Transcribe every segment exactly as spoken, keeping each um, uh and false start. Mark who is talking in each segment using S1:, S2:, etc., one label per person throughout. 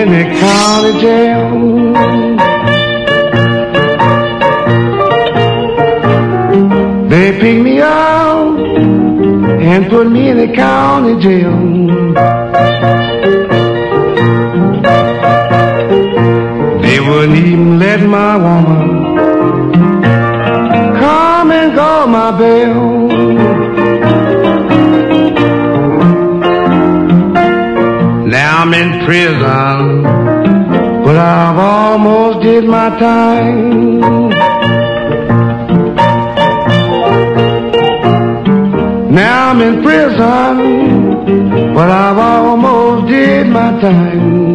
S1: in the county jail. They picked me up and put me in the county jail. They wouldn't even let my woman come and call my bell. Now I'm in prison, but I've almost did my time. Now I'm in prison, but I've almost did my time.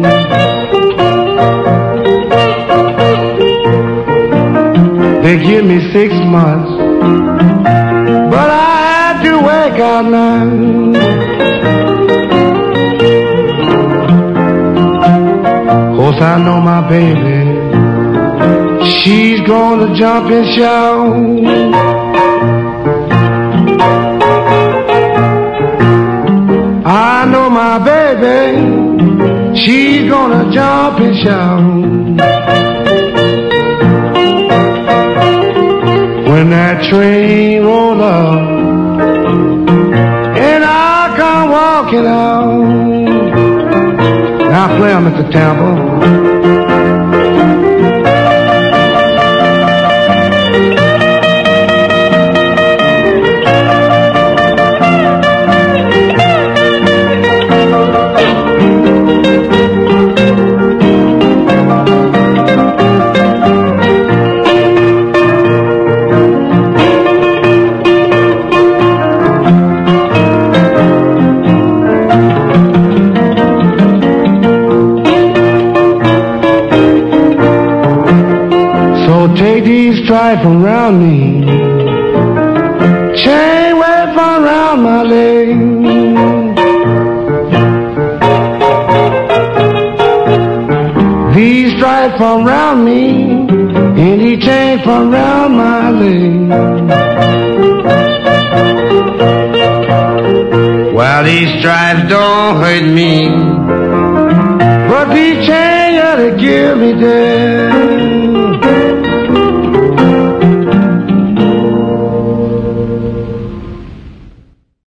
S1: They give me six months, but I had to work out nine. Course I know my baby, she's gonna jump and shout. I know my baby, she's gonna jump and shout. When that train roll up and I come walking out. Now play on Mister Temple. Take these stripes around me, chain way from around my leg. These stripes from around me, and these chains from around my leg. Well, these stripes don't hurt me, but these chains ought to give me death.